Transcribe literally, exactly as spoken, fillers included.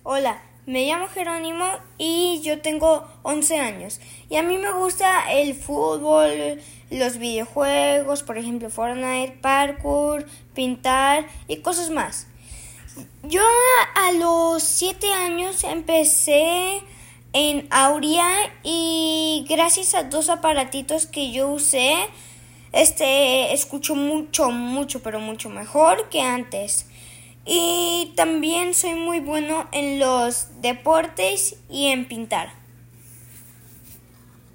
Hola, me llamo Jerónimo y yo tengo once años. Y a mí me gusta el fútbol, los videojuegos, por ejemplo Fortnite, parkour, pintar y cosas más. Yo a los siete años empecé en Aurea y gracias a dos aparatitos que yo usé, este escucho mucho, mucho, pero mucho mejor que antes. Y también soy muy bueno en los deportes y en pintar.